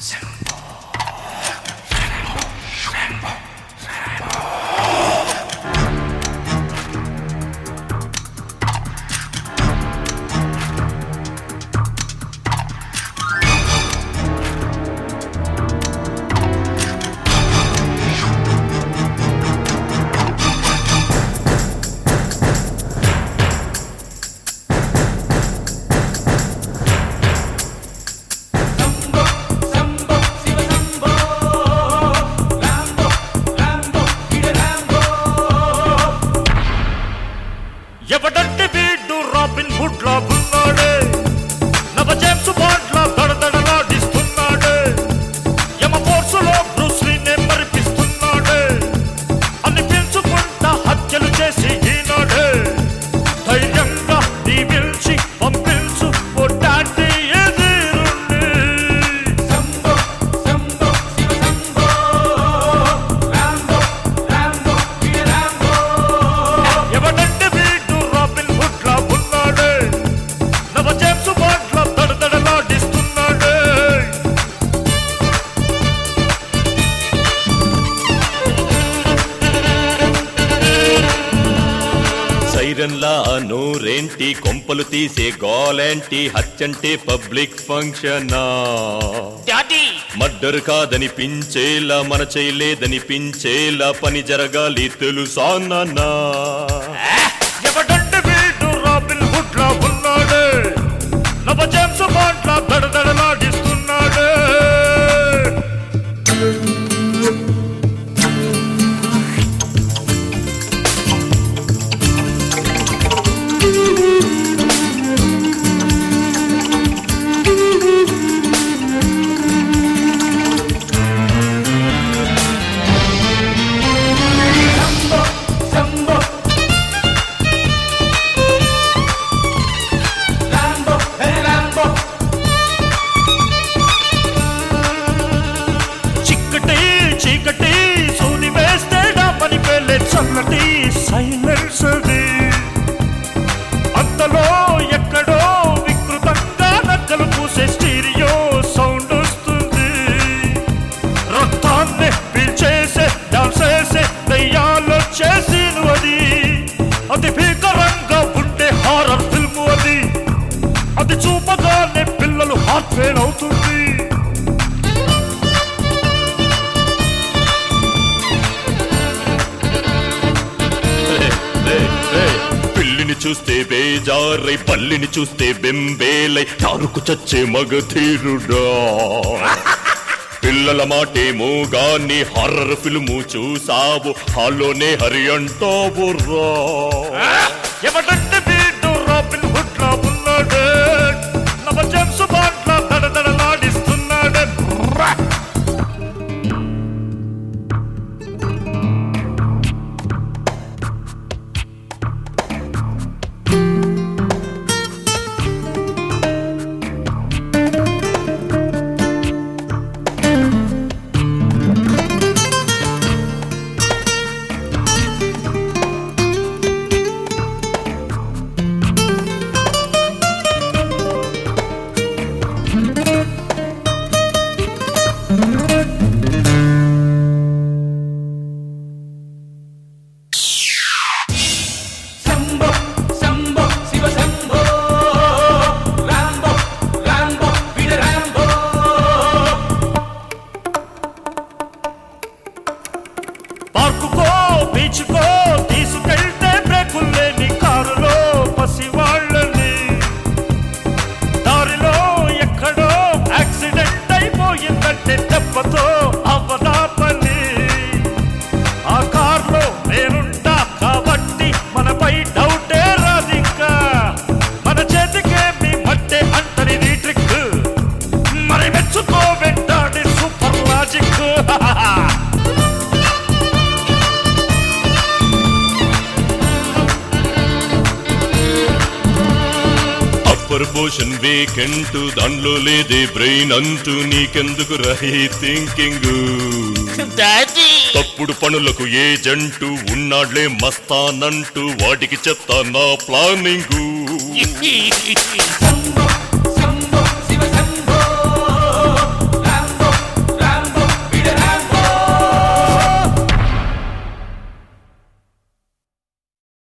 ఎవడంటే వీడు Robin Hood లా ఉన్నాడే, నవ జేమ్స్ బాండ్ లా దడదడలాడిస్తున్నాడే, యమ ఫోర్సులో బ్రూస్ లీనే మరిపిస్తున్నాడే, అనిపించుకుంటా హత్యలు చేసి ఈనాడే, ధైర్యంగా దీవించి పంపించు ఓ డాడీ ఎదురుండి. సంబో సంబో శివ సంబో, రాంబో రాంబో వీర రాంబో. ఎవడంటే వీడు రాబిన్ హుడ్ లా ఉన్నాడే, నవ జేమ్స్ బాండ్ లా దడదడలాడిస్తున్నాడే. సైరన్ లా నోరేంటి, కొంపలు తీసే గోలేంటి, హత్యంటే పబ్లిక్ ఫంక్షనా, డాడీ మర్డర్ కాదనిపించేలా, మన చేయలేదనిపించేలా పని జరగాలి తెలుసా నాన్నా. ఎవడంటే వీడు రాబిన్ హుడ్ లా ఉన్నాడే, నవ జేమ్స్ బాండ్ లా దడదడలాడిస్తున్నాడే. Shambho Rambo Rambo. చిక్కటి చీకటి సూది వేస్తే డామని పేలే చల్లటి సైలెన్స్ అది, అంతలో ఎక్కడో వికృతంగా నక్కలు పూసే స్టీరియో సౌండ్ వస్తుంది, రక్తాన్ని పీల్చేసే డాన్స్ చేసే దయ్యాలు చేసిను అది, అది భీకరంగా ఉండే హారర్ ఫిల్మ్ అది, అది చూపగానే పిల్లలు హార్ట్ ఫెయిల్ అవుతుంది. పిల్లిని చూస్తే బేజారై, పల్లిని చూస్తే బెంబేలై, తారుకు చచ్చే మగధీరుడా. పిల్లల మాటేమో గాని హారర్ ఫిల్ము చూసావు, హాల్లోనే హరి అంటావు రా. ఎవడంటే వీడు రాబిన్ హుడ్ లా ఉన్నాడే, నవ జేమ్స్ బాండ్ లా దడదడలాడిస్తున్నాడే. సంబో సంబో శివ సంబో, రాంబో రాంబో వీర రాంబో. పార్కుకో బీచ్కో తీసుకెళ్తే బ్రేకుల్లేని కారులో పసివాళ్ళని, దారిలో ఎక్కడో యాక్సిడెంట్ అయిపోయిందంటే దెబ్బతో అవ్వదా పని, ఆ కార్లో నేనుంటా కాబట్టి మనపై డౌటే రాదింకా, మన చేతికేమి మట్టే అంటని నీ ట్రిక్, మరి మెచ్చుకో వెంటాడి సూపర్ లాజిక్. అప్పర్ పోషన్ వీకెంట్, దానిలో లేదే బ్రెయిన్ అంటూ, నీకెందుకు రహీ థింకింగ్. తప్పుడు పనులకు ఏజెంటు ఉన్నాడ్లే మస్తానంటూ, వాటికి చెప్తా నా ప్లానింగు.